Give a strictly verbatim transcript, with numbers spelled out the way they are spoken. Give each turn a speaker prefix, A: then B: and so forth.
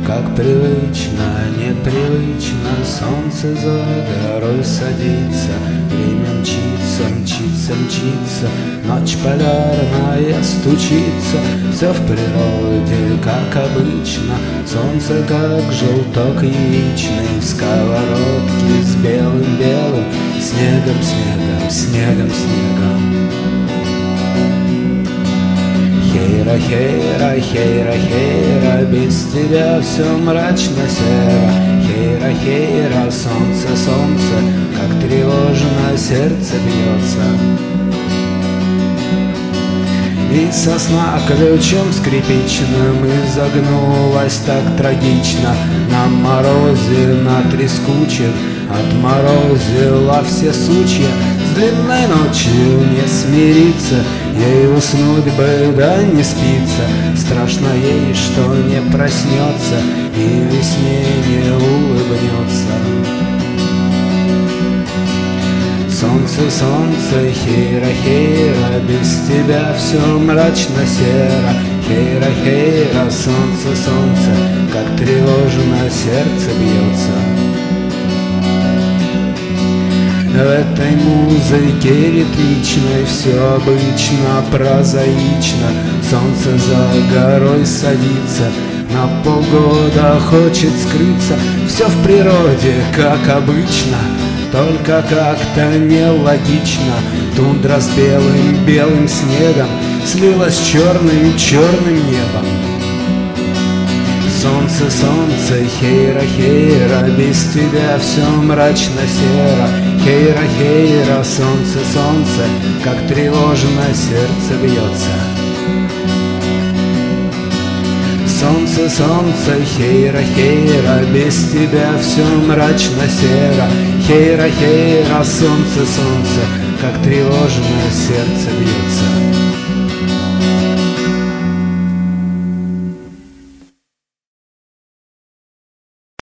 A: как привычно, непривычно. Солнце за горой садится, время мчится, мчится, мчится. Ночь полярная стучится, все в природе, как обычно. Солнце, как желток яичный, в сковородке с белым-белым снегом, снегом, снегом, снегом. Хейра, хейра, хейра, хейра, без тебя все мрачно-серо. Хейра, хейра, солнце, солнце, как тревожно сердце бьется. И сосна ключом скрипичным изогнулась так трагично. На морозе, на трескучих отморозила все сучья. С длинной ночью не смириться, ей уснуть бы, да не спится. Страшно ей, что не проснется и весне не улыбнется. Солнце, солнце, хейра, хейра, без тебя все мрачно-серо. Хейра, хейра, солнце, солнце, как тревожно сердце бьется. В этой музыке ритмичной все обычно, прозаично. Солнце за горой садится, на полгода хочет скрыться. Все в природе, как обычно, только как-то нелогично. Тундра с белым-белым снегом слилась с черным-черным небом. Солнце, солнце, хейра, хейра, без тебя все мрачно-серо. Хейра, хейра, солнце, солнце, как тревожно сердце бьется. Солнце, солнце, хейра, хейра, без тебя все мрачно-серо. Хейра, хейра, солнце, солнце, как тревожно сердце бьется.